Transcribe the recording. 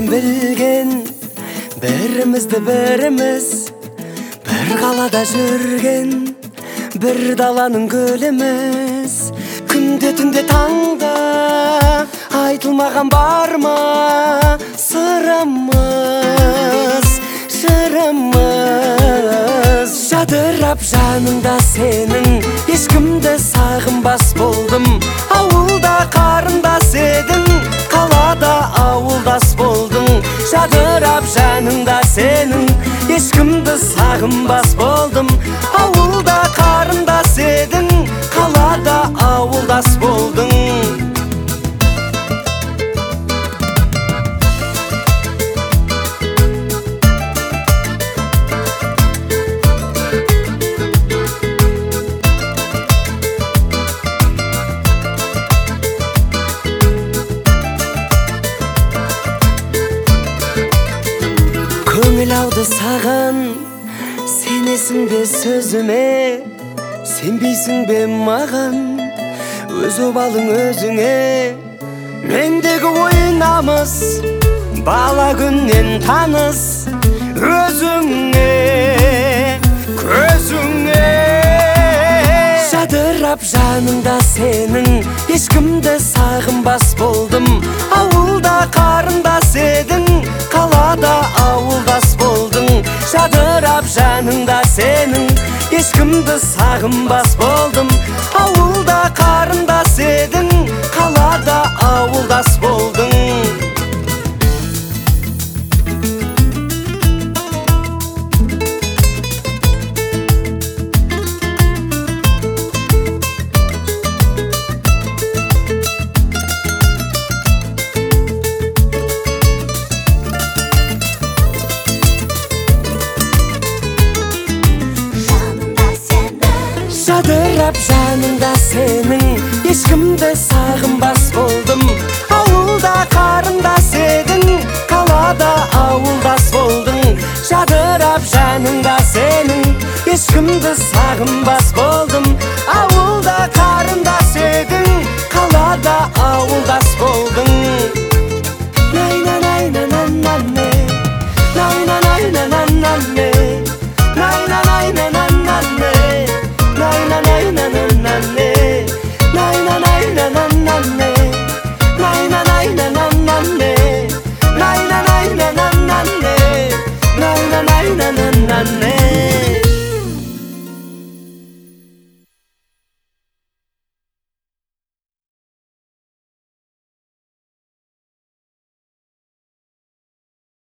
bilgen Birimizni birimiz bir qalada жүрген Bir dalanın gölümüz Күнде түнде таңда айтылмаған бар ма сырымыз жырымыз Жадырап жаныңда сенің ешкімді сағынбас болдым Ауылда қарындас едің қалада ауылдас болдың Жадырап жаныңда сенің ешкімді сағынбас болдым Ауылда қарындас едің қалада ауылдас болдың Көңіл ауды саған сенесің бе сөзіме Сенбейсің бе маған өз обалың өзіңе Мендегі ойын намыс бала күннен таныс Өзіңе көзіңе Жадырап жаныңда сенің ешкімді сағынбас болдым Ауылда қарындас едің қалада ауылдас болдың Жадырап жаныңда сенің ешкімді сағынбас болдым Ауылда қарындас едің қалада ауылдас болдың Жадырап жаныңда сенің ешкімді сағынбас болдым Ауылда қарындас едің қалада ауылдас болдың Жадырап жаныңда сенің ешкімді сағынбас